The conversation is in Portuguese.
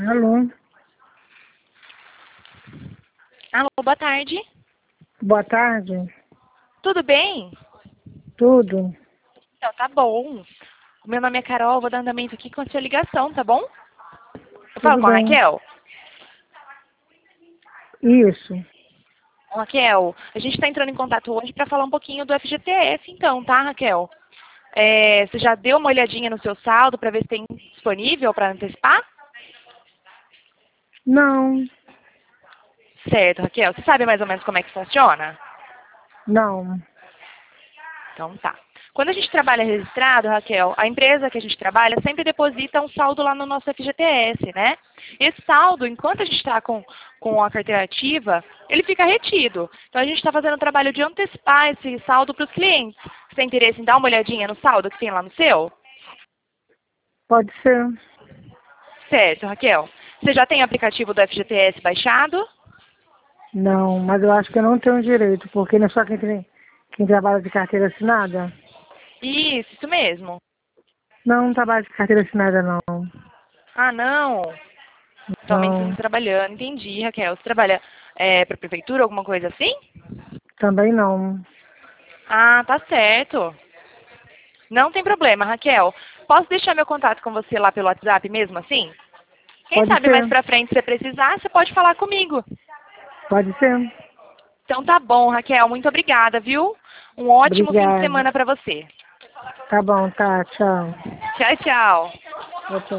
Alô, Alô, boa tarde. boa tarde. Tudo bem? Tudo? Então, tá bom. O meu nome é Carol, vou dar andamento aqui com a sua ligação, tá bom? Eu falo Tudo com a bem. Raquel. Isso. Raquel, a gente está entrando em contato hoje para falar um pouquinho do FGTS, então, tá, Raquel? Você já deu uma olhadinha no seu saldo para ver se tem disponível para antecipar? Não, Certo, Raquel. Você sabe mais ou menos como é que funciona? não. Então tá. Quando a gente trabalha registrado, Raquel, a empresa que a gente trabalha sempre deposita um saldo lá no nosso FGTS, né? Esse saldo, enquanto a gente está com a carteira ativa, ele fica retido. Então a gente está fazendo o trabalho de antecipar esse saldo para os clientes. Você tem interesse em dar uma olhadinha no saldo que tem lá no seu? Pode ser. Certo, Raquel. Você já tem o aplicativo do FGTS baixado? Não, mas eu acho que eu não tenho direito, porque não é só quem trabalha de carteira assinada. Isso mesmo. Não, não trabalha de carteira assinada, não. Ah, não. Somente você Não, está trabalhando. Entendi, Raquel. Você trabalha para a prefeitura, alguma coisa assim? também não. Ah, tá certo. Não tem problema, Raquel. Posso deixar meu contato com você lá pelo WhatsApp mesmo assim? Quem Pode sabe mais ser. pra frente, se você precisar, você pode falar comigo. Pode ser. Então tá bom, Raquel. Muito obrigada, viu? Um ótimo fim de Obrigada. semana pra você. Tá bom, tá. Tchau. Tchau, tchau. Tchau, tchau.